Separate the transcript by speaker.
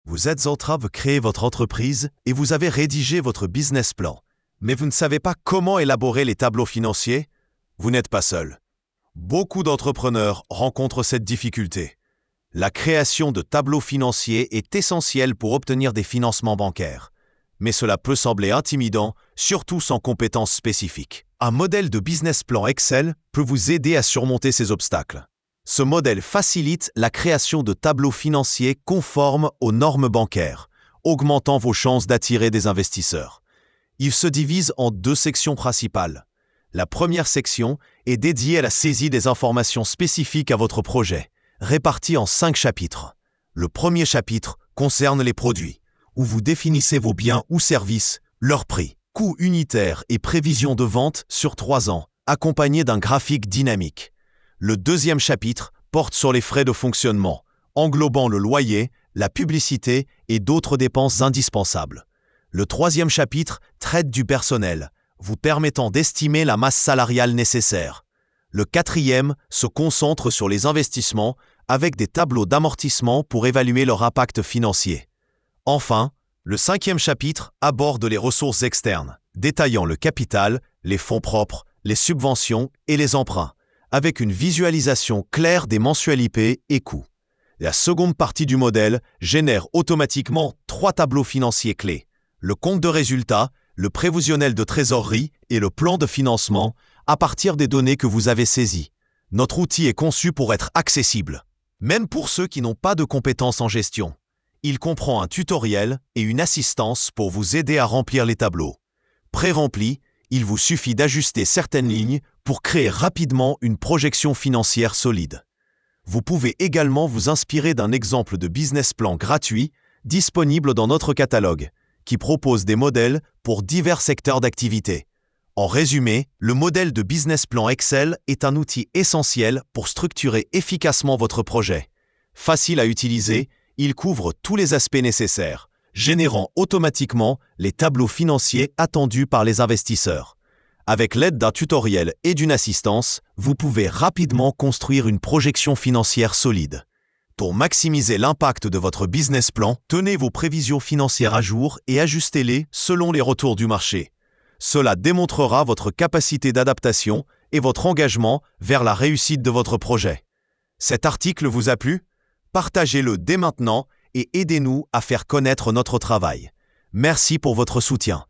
Speaker 1: Vous êtes en train de créer votre entreprise et vous avez rédigé votre business plan, mais vous ne savez pas comment élaborer les tableaux financiers? Vous n'êtes pas seul. Beaucoup d'entrepreneurs rencontrent cette difficulté. La création de tableaux financiers est essentielle pour obtenir des financements bancaires. Mais cela peut sembler intimidant, surtout sans compétences spécifiques. Un modèle de business plan Excel peut vous aider à surmonter ces obstacles. Ce modèle facilite la création de tableaux financiers conformes aux normes bancaires, augmentant vos chances d'attirer des investisseurs. Il se divise en deux sections principales. La première section est dédiée à la saisie des informations spécifiques à votre projet, réparties en 5 chapitres. Le premier chapitre concerne les produits, où vous définissez vos biens ou services, leur prix, coût unitaire et prévision de vente sur 3 ans, accompagné d'un graphique dynamique. Le deuxième chapitre porte sur les frais de fonctionnement, englobant le loyer, la publicité et d'autres dépenses indispensables. Le troisième chapitre traite du personnel, vous permettant d'estimer la masse salariale nécessaire. Le quatrième se concentre sur les investissements avec des tableaux d'amortissement pour évaluer leur impact financier. Enfin, le cinquième chapitre aborde les ressources externes, détaillant le capital, les fonds propres, les subventions et les emprunts, avec une visualisation claire des mensualités et coûts. La seconde partie du modèle génère automatiquement 3 tableaux financiers clés: le compte de résultat, le prévisionnel de trésorerie et le plan de financement à partir des données que vous avez saisies. Notre outil est conçu pour être accessible, même pour ceux qui n'ont pas de compétences en gestion. Il comprend un tutoriel et une assistance pour vous aider à remplir les tableaux. Pré-remplis, il vous suffit d'ajuster certaines lignes pour créer rapidement une projection financière solide. Vous pouvez également vous inspirer d'un exemple de business plan gratuit disponible dans notre catalogue, qui propose des modèles pour divers secteurs d'activité. En résumé, le modèle de business plan Excel est un outil essentiel pour structurer efficacement votre projet. Facile à utiliser, il couvre tous les aspects nécessaires, générant automatiquement les tableaux financiers attendus par les investisseurs. Avec l'aide d'un tutoriel et d'une assistance, vous pouvez rapidement construire une projection financière solide. Pour maximiser l'impact de votre business plan, tenez vos prévisions financières à jour et ajustez-les selon les retours du marché. Cela démontrera votre capacité d'adaptation et votre engagement vers la réussite de votre projet. Cet article vous a plu? Partagez-le dès maintenant et aidez-nous à faire connaître notre travail. Merci pour votre soutien.